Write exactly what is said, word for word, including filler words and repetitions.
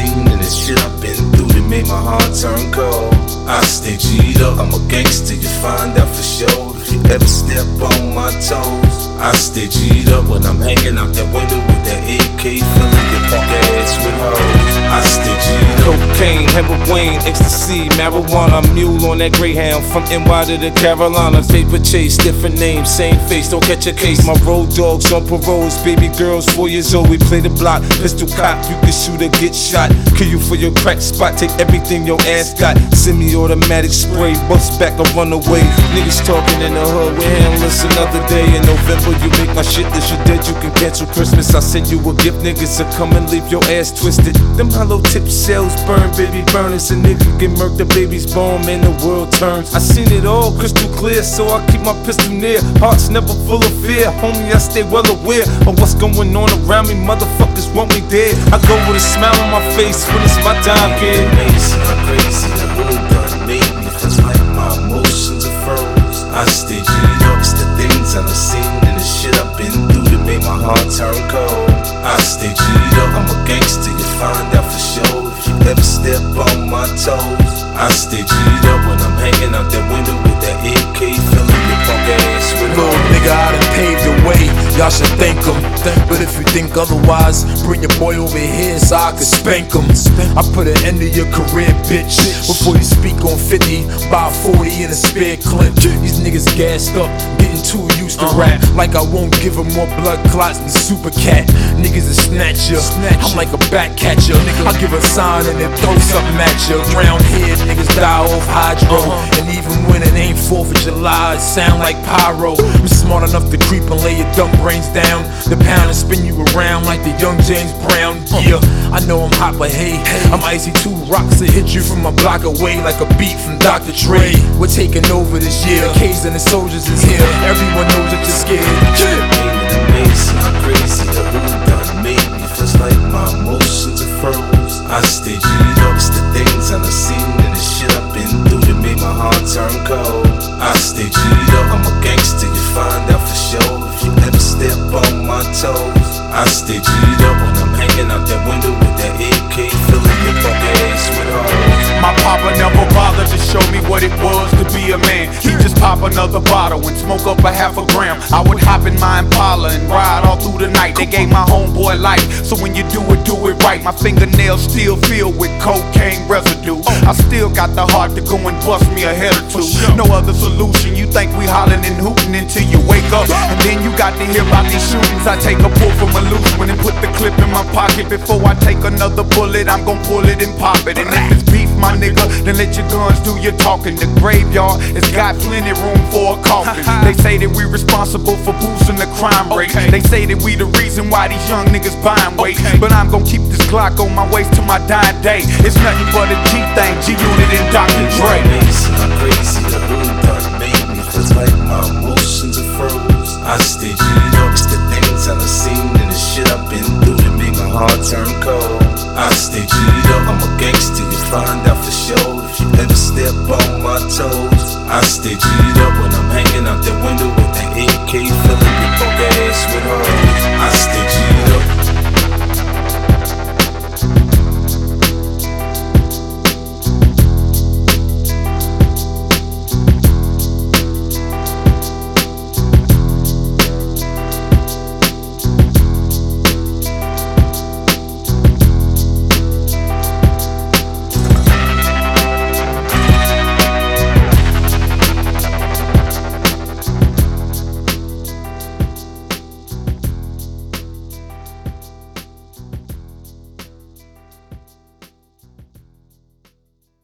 seen and the shit I've been through that made my heart turn cold. I stay G'd up, I'm a gangster, you find out for sure if you ever step on my toes. I stay G'd up when I'm hanging out that window with that A K filling your punk ass with hoes. I stay G'd up. Cocaine, heroin, ecstasy, marijuana, mule on that Greyhound from N Y to the Carolinas. Paper chase, different names, same face, don't catch a case. My road dogs on paroles, baby girls four years old. We play the block, pistol cop, you can shoot or get shot. Kill you for your crack spot, take everything your ass got. Semi-automatic spray, bust back or run away. Niggas talking in the hood, we handless another day. In November, you make my shit list, you dead, you can cancel Christmas. I send you a gift, niggas will come and leave your ass twisted. Them hollow tip shells burn, baby burn. It's a nigga get murked, the baby's born, man, the world turns. I seen it all crystal clear, so I keep my pistol near. Heart's never full of fear, homie, I stay well aware of what's going on around me. Motherfuckers want me dead. I go with a smile on my face when it's my time, kid. Amazing, I'm crazy, the hood done made me feel like my emotions are froze. I stay G'd up, it's the things I've seen and the shit I've been through that made my heart turn cold. I stay G'd up, I'm a gangster, you find out for sure if you ever step on my toes. I stay G'd up when I'm hanging out that window with that A K filling your punk ass with hoes. Little nigga, I done paved the way, y'all should thank him. But if you think otherwise, bring your boy over here so I can spank him. I put an end to your career, bitch, before you speak on fifty, buy forty in a spare clip. These niggas gassed up, getting too used to rap. Like I won't give them more blood clots than Super Cat. Niggas a snatcher, I'm like a back catcher. I give a sign and then throw something at you. Round here, niggas die off hydro. And even when it ain't fourth of July, it sound like pyro. I'm smart enough to creep and lay your dumb brains down. The pound and spin you around like the young James Brown. Yeah, I know I'm hot, but hey, I'm icy. Two rocks that hit you from a block away like a beat from Doctor Dre. We're taking over this year. The K's and the soldiers is here. Everyone knows that you're scared. Yeah. Amazing, I'm crazy, the hood done made me feel like my emotions are froze. I stay G'd up, it's the things I've seen and the shit I've been through that made my heart turn cold. I stay G'd up, I'm a gangster, you find out for sure if you ever step on my toes. I stay G'd up when I'm hanging out that window with that A K filling your punk ass with hoes. My papa never bothered to show me what it was to be a man. He just pop another bottle and smoke up a half a gram. I would hop in my Impala and ride all through the night. They gave my homeboy life, so when you do it, do it right. My fingernails still filled with cocaine residue. I still got the heart to go and bust me a head or two. No other solution, you think we hollering and hooting until you wake up. And then you got to hear about these shootings. I take a pull from a loose one and put the clip in my pocket. Before I take another bullet, I'm gon' pull it and pop it. And if it's beef, my nigga, then let your guns do your talking. The graveyard has got plenty room for a coffin. They say that we responsible for boosting the crime rate. They say that we the reason why these young niggas buying weight. But I'm gon' keep this Glock on my waist till my dying day. It's nothing but a G thing, G-Unit and Doctor Dre. Amazing, I'm crazy, the hood done made me feel like my emotions are froze. I stay G'd up, it's the things I've seen and the shit I've been through that make my heart turn cold. I stay G'd up, I'm a gangster, you find out for sure if you ever step on my toes. I stay G'd up when I'm hanging out that window with that A K filling your punk ass with hoes. I stay